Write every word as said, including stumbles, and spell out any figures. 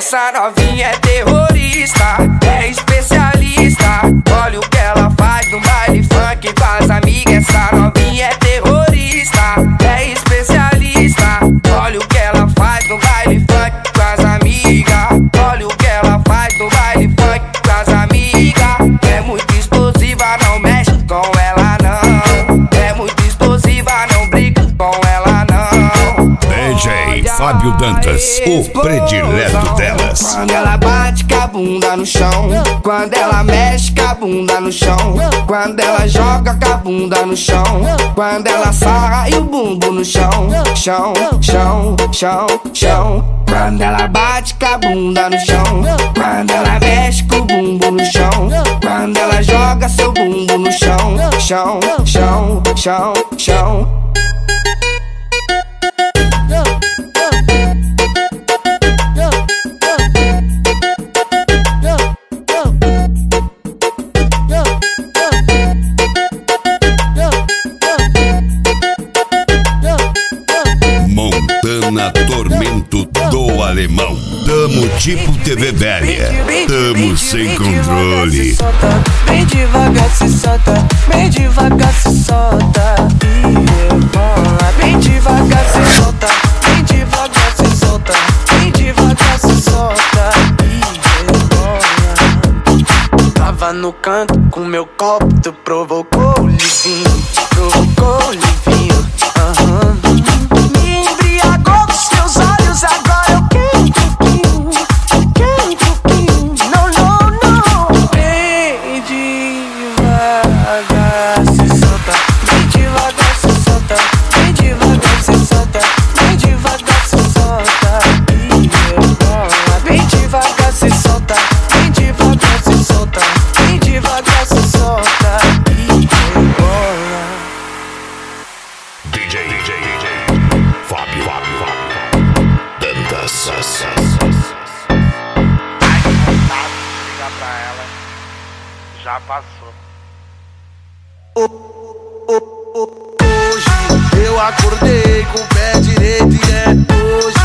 Essa novinha é terrorista, é especialista. Olha o que ela faz no baile funk com as amigas. Essa novinha é terrorista, é especialista. Olha o que ela faz no baile funk com as amigas. Olha o que ela faz no baile funk com as amigas. É muito explosiva, não mexe com ela não. É muito explosiva, não briga com ela não. D J Fábio Dantas, o predileto delas. Quando ela bate com a bunda no chão, quando ela mexe com a bunda no chão, quando ela joga com a bunda no chão, quando ela sarra e o bumbo no chão, chão, chão, chão, chão. Quando ela bate com a bunda no chão, quando ela mexe com o bumbo no chão, quando ela joga seu bumbo no chão, chão, chão, chão, chão. Montana Tormento do Alemão. Tamo tipo T V velha. Tamo sem controle. Bem devagar se solta, bem devagar se solta. E rebola, bem devagar se solta, bem devagar se solta, bem devagar se solta. E rebola. Tava no canto com meu copo, tu provocou o livinho, provocou o livinho. Aham. Me embriagou com seus olhos, agora eu quero um pouquinho, quero um pouquinho. Não, não, não. Bem devagar se solta, bem devagar se solta, bem devagar se solta, bem devagar se solta. E rebola, bem devagar se solta, bem devagar se solta, bem devagar se solta. E rebola. D J, D J, D J Fábio, Fábio, Fábio Dantas. Ai, que vontade de ligar pra ela. Já passou. Hoje eu acordei com o pé direito e é hoje.